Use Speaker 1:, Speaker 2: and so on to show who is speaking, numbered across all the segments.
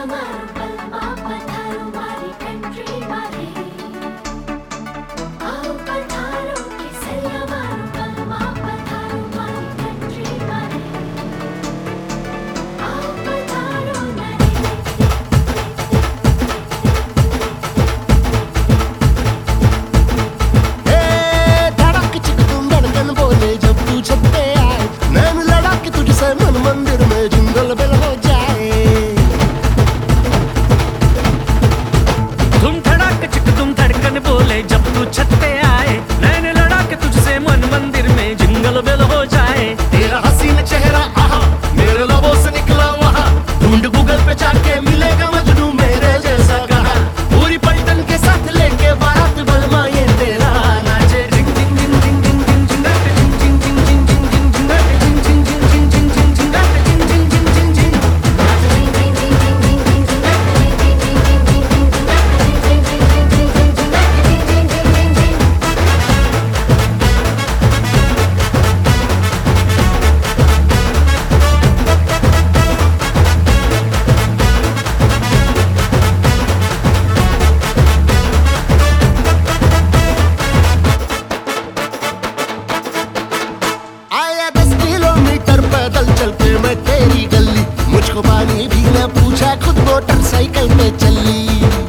Speaker 1: मुझको पानी भी न पूछा, खुद मोटरसाइकिल पे चली।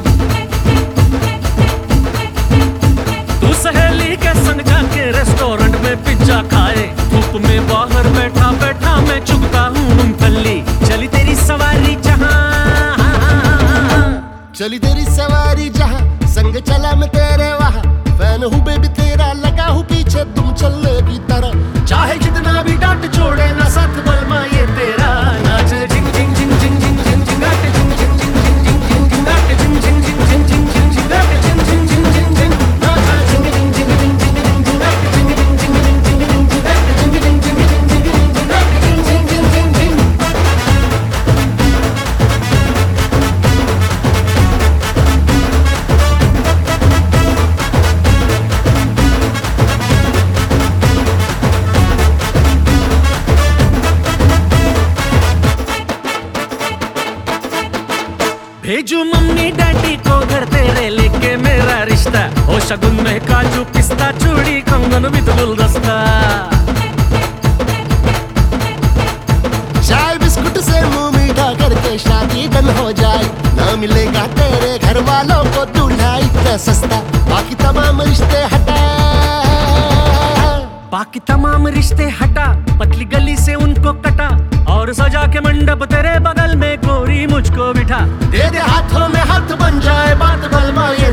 Speaker 2: तू सहेली के संग जाके रेस्टोरेंट में पिज्जा खाए, धूप में बाहर बैठा बैठा मैं चुगता हूँ मूंगफली। चली तेरी सवारी जहाँ,
Speaker 1: चली तेरी सवारी जहाँ, संग चला मैं तेरे वहाँ। फैन हूँ बेबी तेरा, लगा हूँ पीछे तुम चलने की तरह।
Speaker 2: चाहे जितना भी डांट छोड़े ना साथ बलमा ये तेरा। नाच जिंग जिंग जिंग जिंग जिंग जिंग जिंग गाट जिंग जिंग जिंग जिंग जिंग जिंग जिंग गाट जिंग जिंग जिंग जिंग जिंग जिंग जिंग गाट जिंग जिंग जिंग जिंग जिंग नाच जिंग जिंग जिंग जिंग जिंग जिंग जिंग गाट जिंग जिंग जिंग जिंग जिंग जिंग जिंग गाट जिंग जिंग जिंग जिंग जिंग जिंग गाट जिंग जिंग जिंग जिंग जिंग। भेजू मम्मी डैडी को घर तेरे लेके मेरा रिश्ता, हो शगुन में काजू पिस्ता चूड़ी कंगन भी तो गुलदस्ता।
Speaker 1: चाय बिस्कुट से मुंह मीठा करके शादी डन हो जाए, ना मिलेगा तेरे घर वालों को दूल्हा इतना सस्ता। बाकी तमाम रिश्ते हटा,
Speaker 2: बाकी तमाम रिश्ते हटा, पतली गली से उनको कटा, और सजा के मंडप तेरे बगल में गोरी मुझको बिठा।
Speaker 1: दे दे हाथों में हाथ बन जाए बात बलमा।